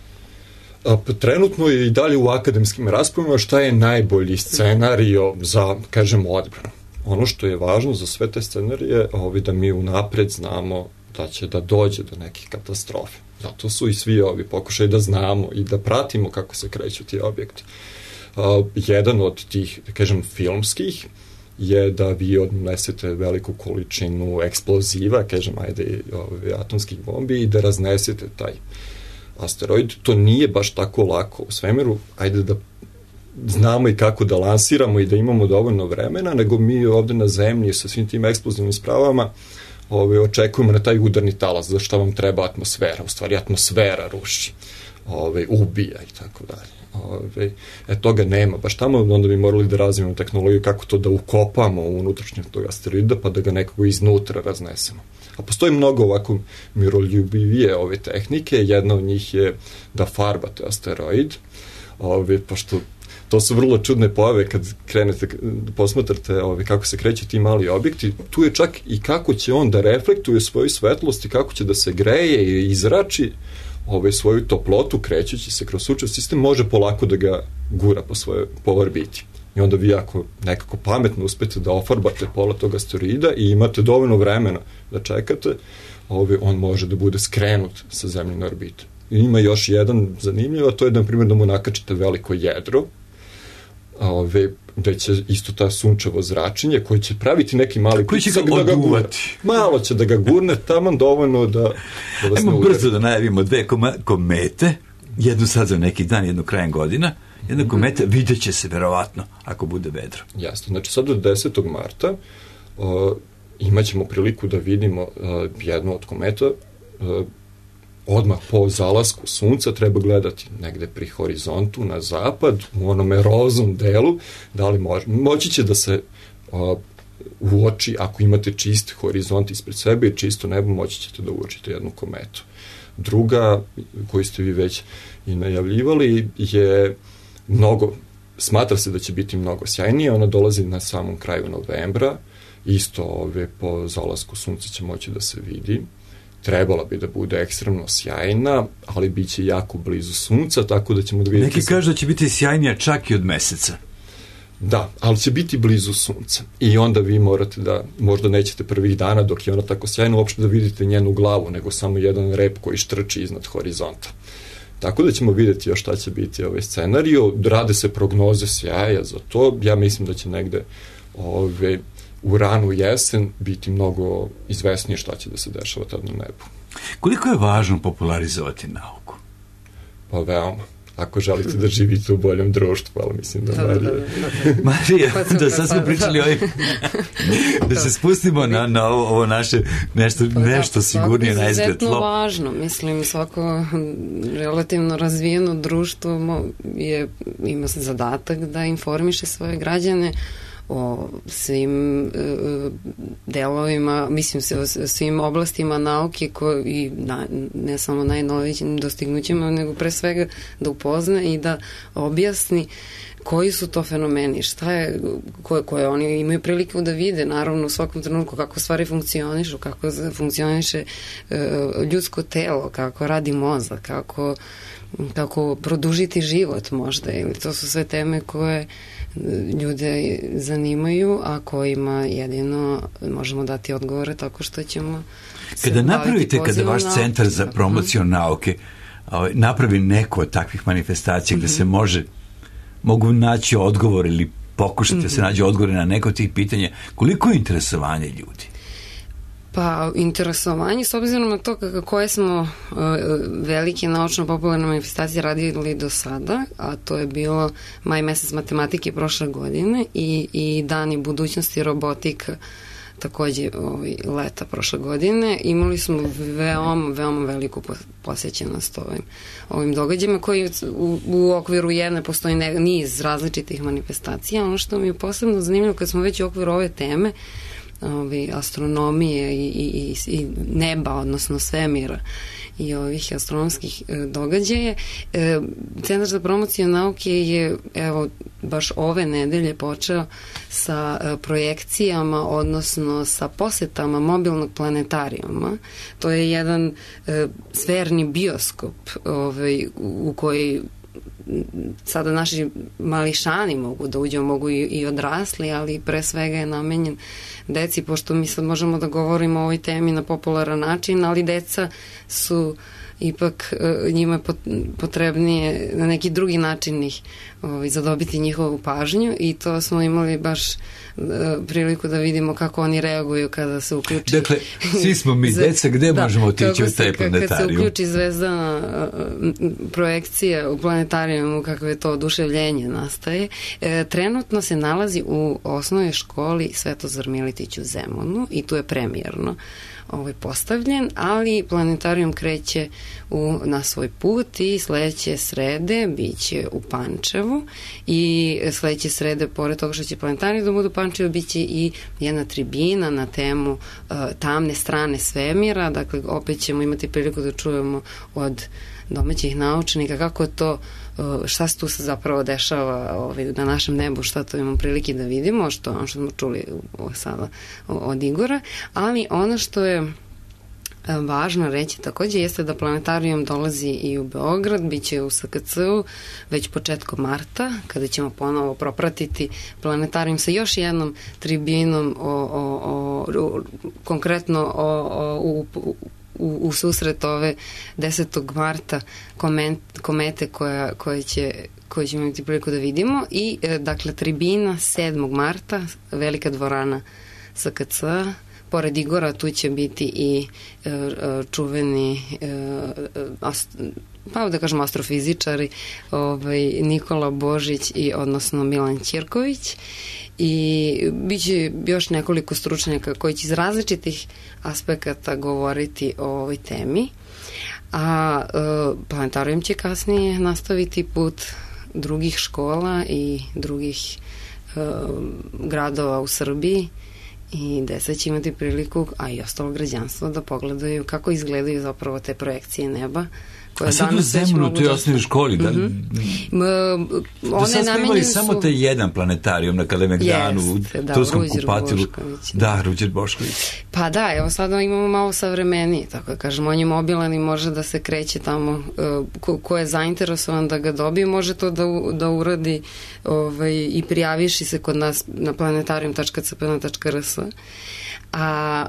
Trenutno je i dalje u akademskim raspravama šta je najbolji scenario za, kažem, odbranu. Ono što je važno za sve te scenarije je da mi unapred znamo da će da dođe do nekih katastrofe. Zato su i svi ovi pokušaj da znamo i da pratimo kako se kreću ti objekti. Jedan od tih, da kažem, filmskih je da vi odnesete veliku količinu eksploziva, kažem, atomskih bombi i da raznesete taj asteroid. To nije baš tako lako u svemiru. Ajde da znamo i kako da lansiramo i da imamo dovoljno vremena, nego mi ovde na zemlji sa svim tim eksplozivnim spravama očekujemo na taj udarni talas, za što vam treba atmosfera. U stvari, atmosfera ruši, ubija i tako dalje. Toga nema. Baš tamo onda bi morali da razvijemo tehnologiju kako to da ukopamo u unutrašnjem tog asteroida, pa da ga nekako iznutra raznesemo. A postoji mnogo ovako miroljubivije ove tehnike. Jedna od njih je da farbate asteroid, pošto to su vrlo čudne pojave kad krenete, posmatrate kako se kreće ti mali objekti. Tu je čak i kako će on da reflektuje svoju svetlost i kako će da se greje i izrači svoju toplotu krećući se kroz sunčev sistem, može polako da ga gura po orbiti. I onda vi ako nekako pametno uspete da ofarbate pola tog asteroida i imate dovoljno vremena da čekate, on može da bude skrenut sa zemljine orbite. I ima još jedan zanimljiv, a to je da, na primjer, da mu nakačite veliko jedro, gde će isto ta sunčevo zračenje koje će praviti neki mali pritisak da ga gurne. Malo će da ga gurne, taman dovoljno da vas ne udari. Ajmo brzo da najavimo dve komete, jednu sad za neki dan, jednu krajem godina. Jedna kometa vidjet će se verovatno ako bude vedro. Jasno, znači sad od 10. marta imat ćemo priliku da vidimo jednu od kometa. Odmah po zalasku sunca treba gledati negde pri horizontu na zapad, u onome rozom delu, da li moći će da se uoči, ako imate čist horizont ispred sebe i čisto nebo, moći ćete da uočite jednu kometu. Druga, koju ste vi već i najavljivali, je smatra se da će biti mnogo sjajnija, ona dolazi na samom kraju novembra, isto po zalasku sunca će moći da se vidi. Trebala bi da bude ekstremno sjajna, ali bit će jako blizu sunca, tako da ćemo da vidjeti... Neki kažu da će biti sjajnija čak i od meseca. Da, ali će biti blizu sunca. I onda vi morate da, možda nećete prvih dana dok je ona tako sjajna, uopšte da vidite njenu glavu, nego samo jedan rep koji štrči iznad horizonta. Tako da ćemo vidjeti još šta će biti ovaj scenario. Rade se prognoze sjaja za to. Ja mislim da će negde u ranu jesen biti mnogo izvesnije šta će da se dešava tad na nebu. Koliko je važno popularizovati nauku? Pa veoma. ako želite da živite u boljem društvu, ali mislim da Marija, da sad smo pričali da se spustimo na ovo naše nešto sigurnije na izgled. Izuzetno važno, mislim, svako relativno razvijeno društvo ima zadatak da informiše svoje građane o svim delovima, mislim o svim oblastima nauke i ne samo najnovijim dostignućima, nego pre svega da upozna i da objasni koji su to fenomeni, šta je, koje oni imaju priliku da vide, naravno u svakom trenutku kako stvari funkcionišu, kako funkcioniše ljudsko telo, kako radi mozak, kako produžiti život možda, ili to su sve teme koje ljude zanimaju, a kojima jedino možemo dati odgovore tako što ćemo kada napravite, kada vaš centar za promociju nauke napravi neku od takvih manifestacija gde se mogu naći odgovor ili pokušati se nađe odgovore na neko od tih pitanja, koliko je interesovanje ljudi? Pa, interesovanje, s obzirom na to koje smo velike naučno-popularne manifestacije radili do sada, a to je bilo maj mesec matematike prošle godine i dani budućnosti robotika takođe leta prošle godine, imali smo veoma veliku posjećenost ovim događajima koji u okviru jedne postoji niz različitih manifestacija. Ono što mi je posebno zanimljivo kad smo već u okviru ove teme astronomije i neba, odnosno svemira i ovih astronomskih događaja. Centar za promociju nauke je baš ove nedelje počeo sa projekcijama, odnosno sa posetama mobilnog planetarijuma. To je jedan sferni bioskop u koji sada naši mališani mogu da uđu, mogu i odrasli, ali pre svega je namenjen deci, pošto mi sad možemo da govorimo o ovoj temi na popularan način, ali deca su ipak njima potrebnije na neki drugi način ih zadobiti njihovu pažnju i to smo imali baš priliku da vidimo kako oni reaguju kada se uključi. Dakle, svi smo mi deca, gde možemo otići u taj planetarijum? Kad se uključi zvezdana projekcija u planetarijumu, kakve je to oduševljenje nastaje. Trenutno se nalazi u osnovnoj školi Svetozar Miletić u Zemunu i tu je premijerno postavljen, ali planetarijum kreće na svoj put i sledeće srede biće u Pančevu i sledeće srede, pored toga što će planetarijum da bude u Pančevu, biće i jedna tribina na temu tamne strane svemira, dakle opet ćemo imati priliku da čujemo od domaćih naučnika kako to, šta se tu zapravo dešava na našem nebu, šta to imamo prilike da vidimo, što smo čuli sada od Igora, ali ono što je važno reći takođe jeste da planetarijum dolazi i u Beograd, bit će u SKC-u već početkom marta, kada ćemo ponovo propratiti planetarijum sa još jednom tribinom konkretno u susret ove 10. marta komete koje ćemo imati priliku da vidimo i dakle tribina 7. marta, velika dvorana SKC-a, pored Igora tu će biti i čuveni pa da kažemo astrofizičari Nikola Božić i odnosno Milan Ćirković i bit će još nekoliko stručnjaka koji će iz različitih aspekata govoriti o ovoj temi, a planetarijum će kasnije nastaviti put drugih škola i drugih gradova u Srbiji i deca će imati priliku, a i ostalo građanstvo, da pogledaju kako izgledaju zapravo te projekcije neba. A sad u Zemunu, u toj osnovnoj školi, da? Do sad smo imali samo taj jedan planetarijum na Kalemegdanu, u Turskom kupatilu. Da, Ruđer Bošković. Pa da, evo sada imamo malo savremeniji, tako da kažemo, on je mobilan i može da se kreće tamo, ko je zainteresovan da ga dobije, može to da uradi i prijaviši se kod nas na planetarium.cpn.rs. A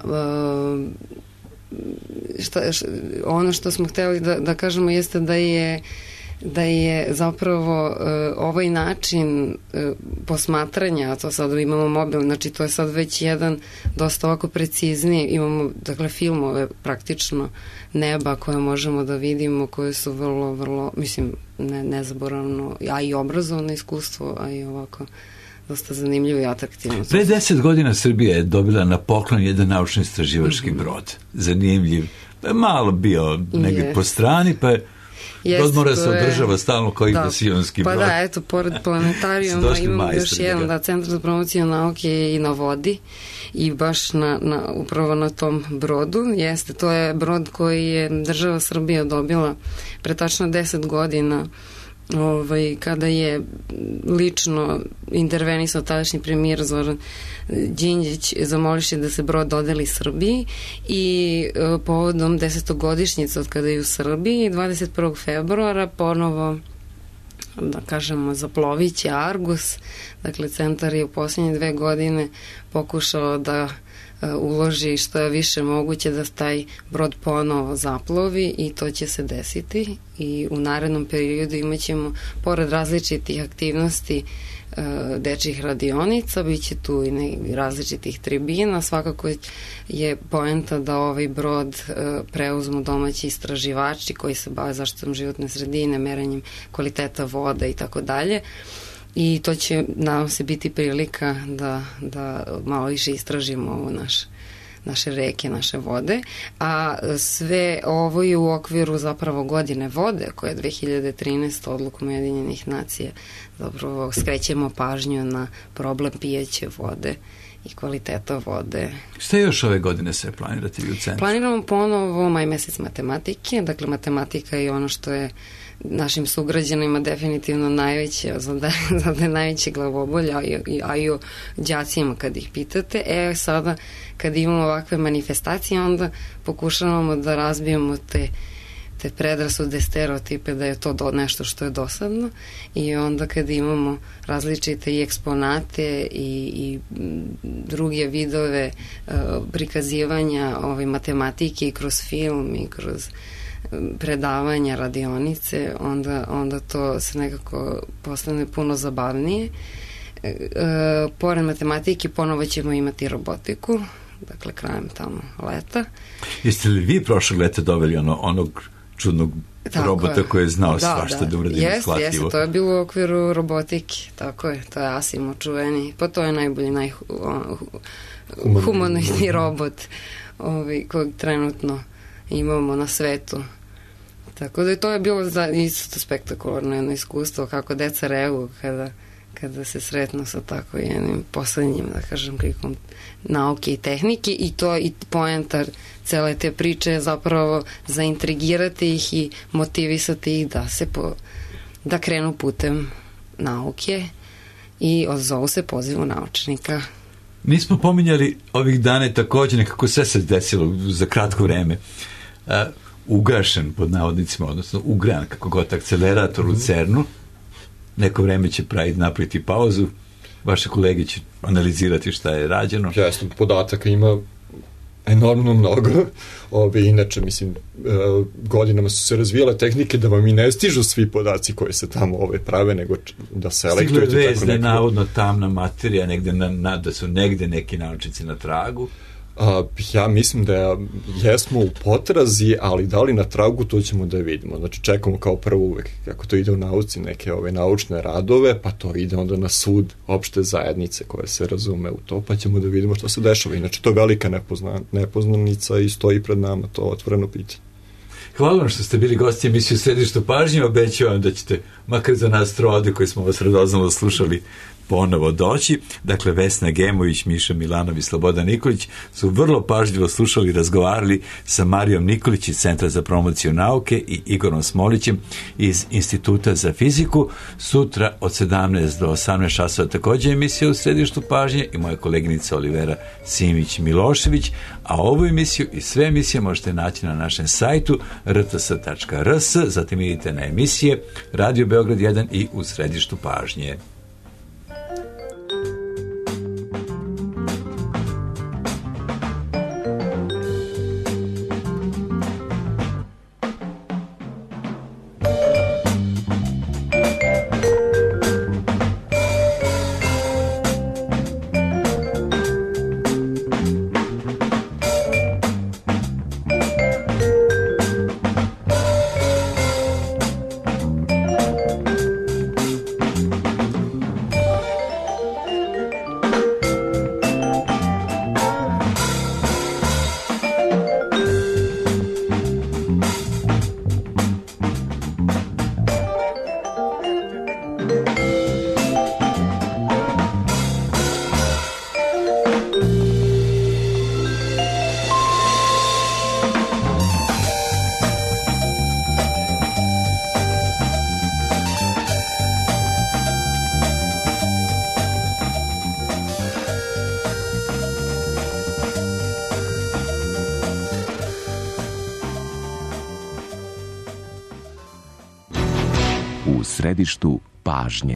ono što smo hteli da kažemo jeste da je da je zapravo ovaj način posmatranja, a to sad imamo mobil, znači to je sad već jedan dosta ovako precizniji, imamo dakle filmove praktično neba koje možemo da vidimo, koje su vrlo, vrlo, mislim, nezaboravno, a i obrazovno iskustvo, a i ovako dosta zanimljivo i atraktivno. Pre 10 godina Srbija je dobila na poklon jedan naučno-istraživački brod. Zanimljiv. Malo bio negdje po strani, pa brod mora se održava stalno kao investicionski brod. Pa da, eto, pored planetarijuma imamo još jedan Centar za promociju nauke i na vodi i baš upravo na tom brodu. Jeste, to je brod koji je država Srbija dobila pre tačno 10 godina kada je lično intervenisao tadašnji premijer Zoran Đinđić zamoliše da se brod dodeli Srbiji i povodom 10-godišnjice od kada je u Srbiji 21. februara ponovo da kažemo zaploviće Argus, dakle centar je u posljednje 2 godine pokušao da uloži što je više moguće da taj brod ponovo zaplovi i to će se desiti i u narednom periodu imat ćemo pored različitih aktivnosti dečjih radionica, bit će tu i različitih tribina, svakako je poenta da ovaj brod preuzmu domaći istraživači koji se bave zaštitom životne sredine, merenjem kvaliteta voda i tako dalje. I to će, nadam se, biti prilika da malo više istražimo ovo naše reke, naše vode, a sve ovo je u okviru zapravo godine vode, koja je 2013. odlukom Ujedinjenih nacija, zapravo skrećemo pažnju na problem pijeće vode i kvaliteta vode. Šta još ove godine se planirate u centru? Planiramo ponovo maj mesec matematike, dakle matematika je ono što je našim sugrađanima definitivno najveće, zada najveće glavobolje, a i o đacima kad ih pitate. Sada kad imamo ovakve manifestacije, onda pokušavamo da razbijemo te predrasude, stereotipe da je to nešto što je dosadno i onda kad imamo različite i eksponate i druge vidove prikazivanja matematike i kroz film i kroz predavanja, radionice, onda to se nekako postane puno zabavnije. Pored matematike ponovo ćemo imati robotiku, dakle krajem tamo leta. Jeste li vi prošlog leta doveli onog čudnog robota koji je znao svašta da uradi shvatljivo? Jeste, to je bilo u okviru robotike, tako je, to je Asimo čuveni, pa to je najbolji, humanoidni robot kojeg trenutno imamo na svetu. Tako da to je bilo isto spektakularno jedno iskustvo kako deca reaguju kada se sretnu sa tako jednim poslednjim, da kažem, krikom nauke i tehnike i to i poenta cele te priče je zapravo zaintrigirati ih i motivisati ih da krenu putem nauke i odzovu se pozivu naučnika. Nismo pominjali ovih dana također nekako sve se desilo za kratko vreme. Ugašen pod navodnicima, odnosno ugran, kako god, akcelerator u CERN-u. Neko vreme će napraviti pauzu. Vaše kolege će analizirati šta je rađeno. Jasno, podataka ima enormno mnogo. Inače, mislim, godinama su se razvijale tehnike da vam i ne stižu svi podaci koji se tamo prave, nego da selektujete. Stigla vez da je navodno tamna materija, da su negde neki naučnici na tragu. Ja mislim da jesmo u potrazi, ali da li na tragu, to ćemo da vidimo. Znači, čekamo kao prvo uvek kako to ide u nauci, neke naučne radove, pa to ide onda na sud opšte zajednice koje se razume u to, pa ćemo da vidimo što se dešava. Inače, to je velika nepoznanica i stoji pred nama to otvoreno pitanje. Hvala vam što ste bili gosti emisiju Središtu pažnje. Obećavam da ćete, makar za nas trode koji smo vas radoznalo slušali, ponovo doći. Dakle, Vesna Gemović, Miša Milanov i Slobodan Nikolić su vrlo pažljivo slušali i razgovarali sa Marijom Nikolić iz Centra za promociju nauke i Igorom Smolićem iz Instituta za fiziku. Sutra od 17 do 18 časova također emisija u Središtu pažnje i moja koleginica Olivera Simić-Milošević, a ovu emisiju i sve emisije možete naći na našem sajtu rts.rs, zatim idite na emisije Radio Beograd 1 i u Središtu pažnje. središtu pažnje.